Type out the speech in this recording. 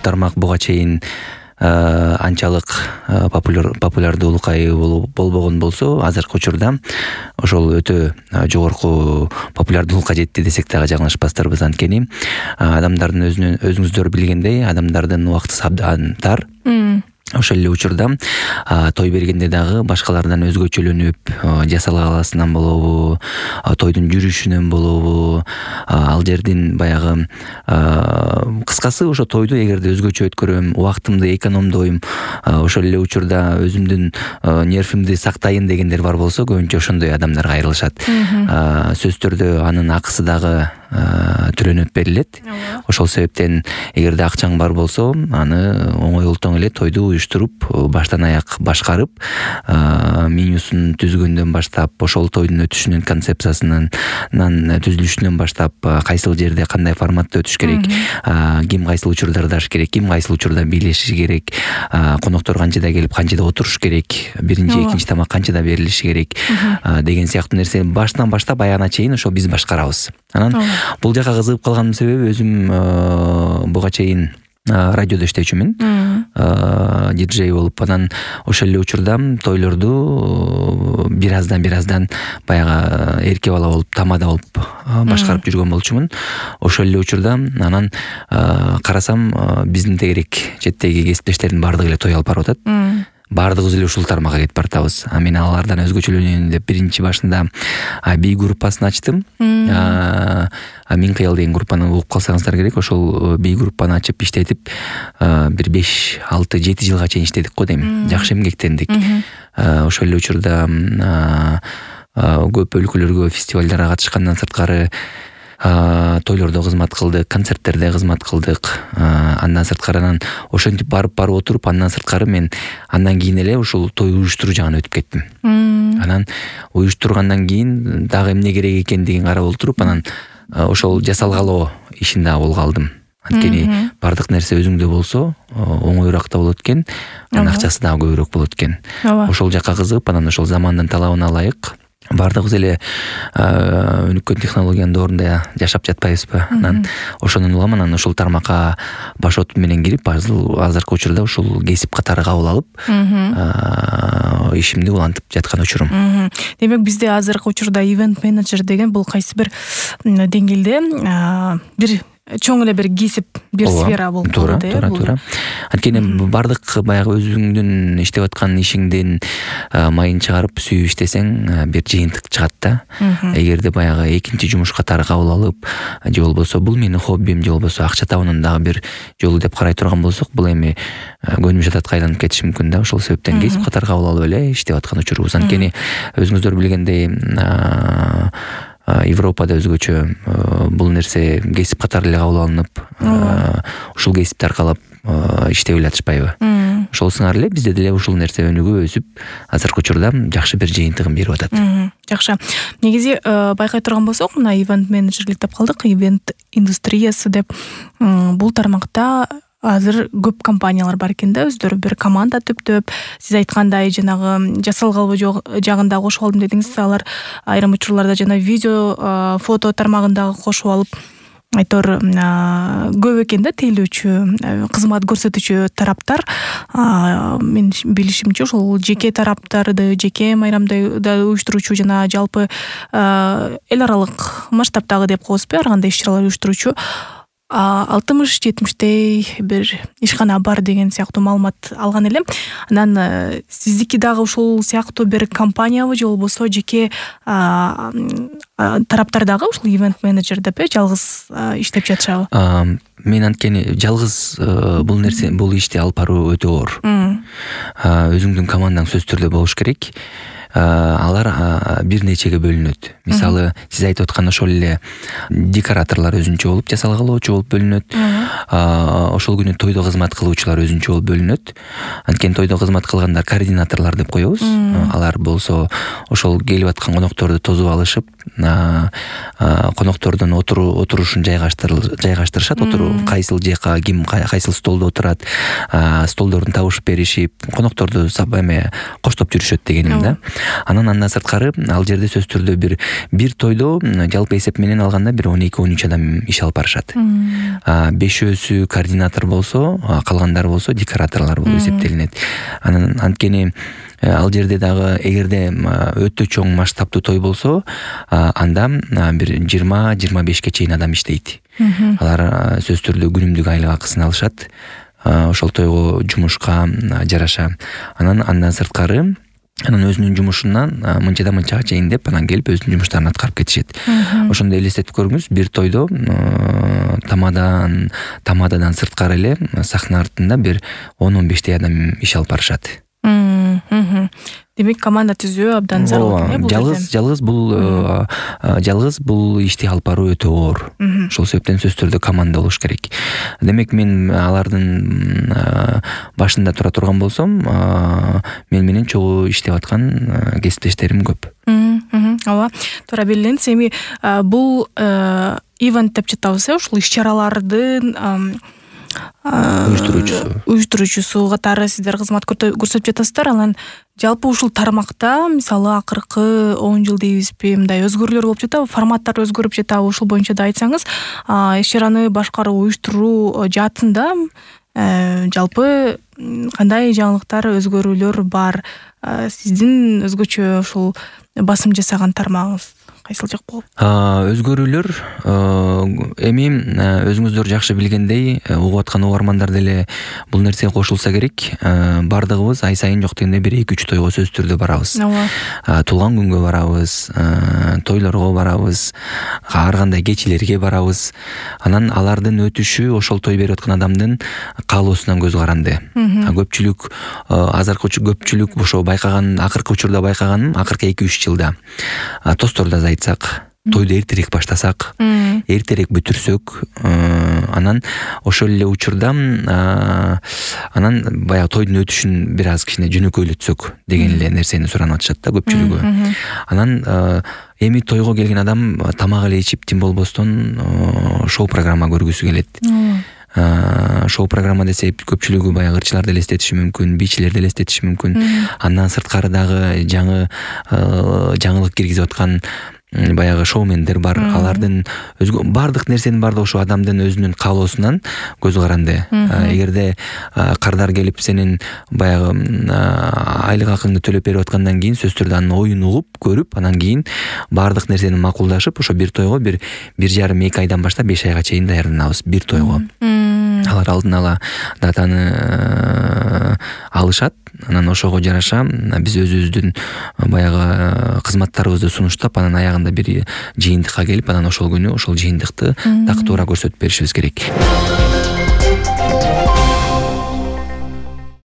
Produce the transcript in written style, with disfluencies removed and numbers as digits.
тармак буга чейин анчалык популярдуулукка ээ болбогон болсо, азыркы учурда ошол өтө жогорку популярдуулукка жетти десек дагы жаңылышпастарбыз. Анткени адамдардын өзүңүздөр билгендей, адамдардын убакыты абдан тар. Ошол эле учурда той бергенде дагы башкалардан өзгөчөлөнүп, жасалгаласынан болобу, тойдун жүрүшүнөн болобу, ал жердин баягы кыскасы ошо тойду эгерде өзгөчө өткөрөм, убактымды экономдойм, ошол эле учурда өзүмдүн нервимди сактайын дегендер бар болсо, көбүнчө ошондой адамдарга айрылышат. Сөзсүз түрдө анын акысы дагы төлөнүп берилет. Ошол себептен эгерде акчаң бар болсо, аны оңой олтоң эле тойду уюштуруп, баштан аяк башкарып, менюсун түзгөндөн баштап, ошол тойдун өтүшүнүн концепциясынан түзүлүшүнөн баштап, кайсыл жерде кандай форматта өтүш керек, ким кайсыл учурдарда аш керек, ким кайсыл учурда бийлеши керек, коноктор канчада келип канчада отуруш керек, биринчи экинчи тамак канчада берилиши керек деген сыяктуу нерсе баштан баштап аягына чейин ошо биз башкарабыз. Анан бул жака кызыгып калгандын себеби, өзүм буга чейин радиодо иштечүмүн, диджей болуп. Анан ошол эле учурда тойлорду бир аздан баягы эрке бала болуп, тамада болуп башкарып жүргөн болчумун. Ошол эле учурда анан карасам, биздин тегерек четтеги кесиптештердин баардыгы эле той алып барып атат. Баардыгыбыз эле ушул тармакка кетип баратабыз. Мен алардан өзгөчөлөнөйүн деп биринчи башында би группасын ачтым. Мин кыял деген группаны угуп калсаңыздар керек. Ошол би группаны ачып иштетип, бир 5, 6, 7 жылга чейин иштедик го дейм. Жакшы эмгектендик. Ошол эле учурда көп өлкөлөргө, фестивалдарга катышкандан сырткары тойлордо кызмат кылдык, концерттерде кызмат кылдык. Андан сырткары ошентип барып отуруп, андан сырткары мен андан кийин эле ушул той уюштуруу жагына өтүп кеттим. Анан уюштургандан кийин дагы эмне керек экендигин карап отуруп, анан ошол жасалгалоо ишин дагы колго алдым. Анткени бардык нерсе өзүңдө болсо оңоюраак да болот экен, анан акчасы дагы көбүрөөк болот экен. Ошол жакка кызыгып, анан ошол замандын талабына ылайык бардыгыбыз эле өнүккөн технологиянын доорунда жашап жатпайбызбы? Анан ошондон улам анан ушул тармакка баш отум менен кирип, азыркы учурда ушул кесип катары кабыл алып, ишимди улантып жаткан учурум. Демек бизде азыркы учурда ивент менеджер деген бул кайсы бир деңгээлде бир чоң эле бир кесип, бир сфера болуп калат. Туура. Анткени бардык баягы өзүңдүн иштеп аткан ишиңдин майын чыгарып сүйүп иштесең, бир жыйынтык чыгат да. Эгерде баягы экинчи жумуш катары кабыл алып, же болбосо бул менин хоббим, же болбосо акча табуунун дагы бир жолу деп карай турган болсок, бул эми көнүм жататка айланып кетиши мүмкүн да. Ошол себептен кесип катары кабыл алып эле иштеп аткан учурубуз. Анткени өзүңүздөр билгендей, Европада өзгөчө бул нерсе кесип катары эле кабыл алынып, ушул кесипти аркалап иштей элатышпайбы? Ошол сыңар эле бизде деле ушул нерсе өнүгүп өсүп, азыркы учурда жакшы бир жыйынтыгын берип атат. Жакшы. Негизи байкай турган болсок, мына ивент менеджерлик деп калдык, ивент индустриясы деп. Бул тармакта азыр көп компаниялар бар экен да, өздөрү бир команда түптөп. Сиз айткандай, жанагы жасалгалуу жагында кошуп алдым дедиңиз, алар айрым учурларда жана видео, фото тармагындагы кошуп алып, айтор көп экен да тейлөөчү, кызмат көрсөтүүчү тараптар. Мен билишимче ошол жеке тараптарды, жеке майрамда уюштуруучу жана жалпы эл аралык масштабтагы деп коебузбу, ар кандай иш-чаралар уюштуруучу 60-70 бир ишкана бар деген сыяктуу маалымат алган элем. Анан сиздики дагы ушул сыяктуу бир компаниябы, же болбосо жеке тараптар дагы ушул ивент менеджер деп жалгыз иштеп жатышабы? Мен анткени жалгыз бул ишти алып баруу өтө оор. Өзүңдүн командаң сөзсүз түрдө болуш керек. Алар бир нечеге бөлүнөт. Мисалы, сиз айтып аткан ошол эле декораторлор өзүнчө болуп, жасалгалоочу болуп бөлүнөт. Ошол күнү тойдо кызмат кылуучулар өзүнчө болуп бөлүнөт. Анткени тойдо кызмат кылгандар координаторлор деп коебуз. Алар болсо ошол келип аткан конокторду тосуп алышып, коноктордун отурушун жайгаштырышат. Кайсыл жака ким кайсыл столдо отурат, столдорун табышып беришип, конокторду коштоп жүрүшөт дегеним да. Андан сырткары, ал жерде сөзсүз түрдө бир тойдо жалпы эсеп менен алганда бир 12-13 адам иш алып барышат. 5 бешөөсү координатор болсо, калгандары болсо декораторлор болуп эсептелинет. Анан анткени ал жерде дагы эгерде өтө чоң масштабтуу той болсо, анда бир 20-25 чейин адам иштейт. Алар сөзсүз түрдө күнүмдүк айлык акысын алышат. Ошол тойго жумушка жараша. Андан сырткары анан өзүнүн жумушунан мынчага чейин деп анан келип өзүнүн жумуштарын аткарып кетишет. Ошондо элестетип көрүңүз, бир тойдо тамададан сырткары эле сахна артында бир 10-15 адам иш алып барышат. Демек команда түзүү абдан зарыл экен, жалгыз бул ишти алып баруу өтө оор. Ошол себептен сөзсүз түрдө команда болуш керек. Демек мен алардын башында тура турган болсом, мен менен чогуу иштеп аткан кесиптештерим көп. Ооба, туура белгилендиңиз. Эми бул ивент деп жатабыз, ушул иш-чаралардын уюштуруучусу катары сиздер кызмат көрсөтүп жатасыздар. Анан жалпы ушул тармакта мисалы акыркы 10 жыл дейбизби, мындай өзгөрүүлөр болуп жатабы, форматтар өзгөрүп жатабы, ушул боюнча да айтсаңыз, иш-чараны башкаруу, уюштуруу жаатында жалпы кандай жаңылыктар, өзгөрүүлөр бар? Сиздин өзгөчө ушул басым жасаган тармагыңыз кайсыл жак болот? Өзгөрүүлөр эми өзүңүздөр жакшы билгендей, угуп аткан угармандар деле бул нерсеге кошулса керек. Бардыгыбыз ай сайын жок дегенде бир 2-3 тойго сөзсүз түрдө барабыз. Туулган күнгө барабыз, тойлорго барабыз, ар кандай кечилерге барабыз. Анан алардын өтүшү ошол той берип аткан адамдын каалоосунан көз каранды. Көпчүлүк, азыркы көпчүлүк ошо байкаган, акыркы учурда байкаганым, акыркы 2-3 жылда тостордо айтсак, тойду эртерээк баштасак, эртерээк бүтүрсөк, анан ошол эле учурда анан баягы тойдун өтүшүн бир аз кичине жөнөкөйлөтсөк деген эле нерсени суранып атышат да көпчүлүгү. Анан эми тойго келген адам тамак эле ичип тим болбостон шоу программа көргүсү келет. Шоу программа десе көпчүлүгү баягы ырчыларды элестетиши мүмкүн, бийчилерди элестетиши мүмкүн. Андан сырткары дагы жаңылык киргизип аткан баягы шоумендер бар. Алардын бардык нерсенин бардыгы ошо адамдын өзүнүн каалоосунан көз каранды. Эгерде кардар келип сенин баягы айлык акыңды төлөп берип аткандан кийин сөзсүз түрдө анын оюн угуп, көрүп, анан кийин бардык нерсени макулдашып, ошо бир тойго бир 1,5-2 айдан баштап 5 айга чейин даярданабыз бир тойго. Алар алдын ала датаны алышат. Анан ошого жараша биз өзүбүздүн баягы кызматтарыбызды сунуштап, анан аягында бир жыйынтыкка келип, анан ошол күнү ошол жыйынтыкты так туура көрсөтүп беришибиз керек.